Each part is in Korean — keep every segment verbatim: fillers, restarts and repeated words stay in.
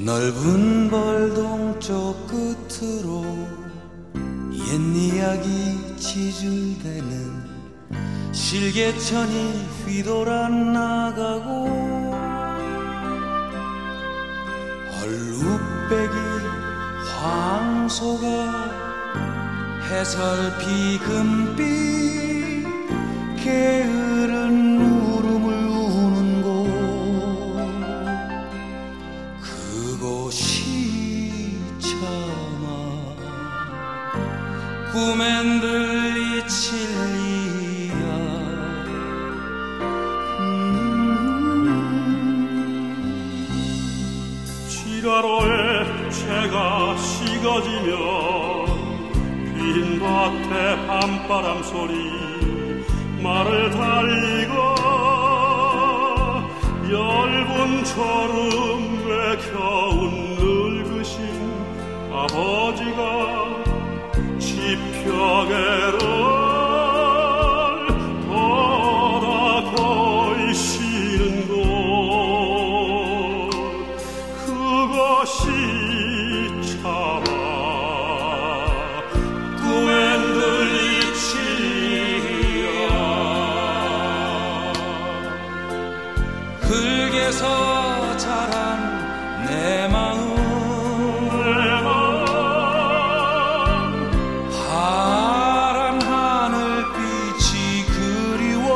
넓은 벌동쪽 끝으로 옛 이야기 지줄대는 실개천이 휘돌아 나가고 얼룩배기 황소가 해설피 금빛 게으른 울음을 우는 곳, 그곳이 차마 꿈엔 들리칠 리야. 음. 지가로에 채가 식어지면 빈 밭에 밤바람 소리 말을 달리고 얇은 졸음에 겨운 늙으신 아버지가 지펴개를 돌아 거이시는 곳, 그것이 차마 꿈엔 들리치리야. 흙에서 자란 내 마음, 내 마음 파란 하늘빛이 그리워.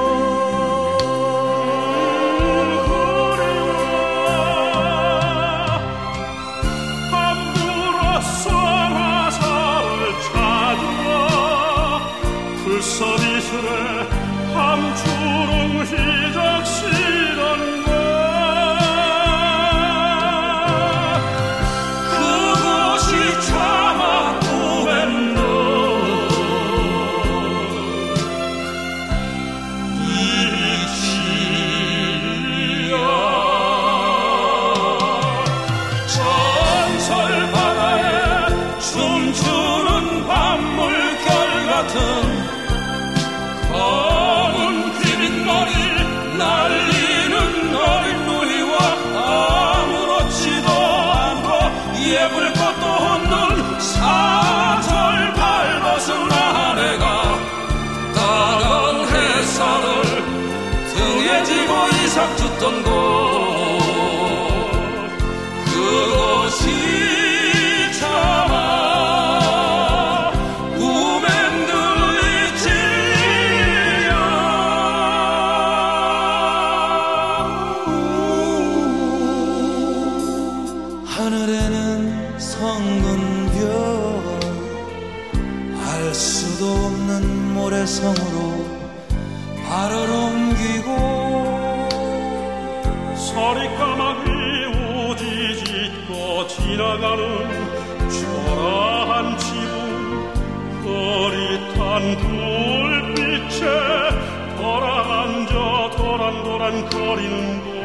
함부로써 화살을 찾으러 불서비스레 함주름 휘적시던 것, 그곳이 차마 꿈엔도 이치리야. 전설 바다에 춤추는 밤물결 같은 검은 휘빗머리 날리는 어린 누이와 아무렇지도 않고 예쁠 것도 없는 사절 밟아서 아내가 따가운 햇살을 등에 지고 이삭 줬던 곳, 그것이 차마 꿈엔 들리치리야. 하늘에는 성근 별, 알 수도 없는 모래성으로 발을 옮기고 서리까마귀 우지짓고 지나가는 초라한 지붕, 흐릿한 불빛에 돌아앉아 도란도란 거리는 곳,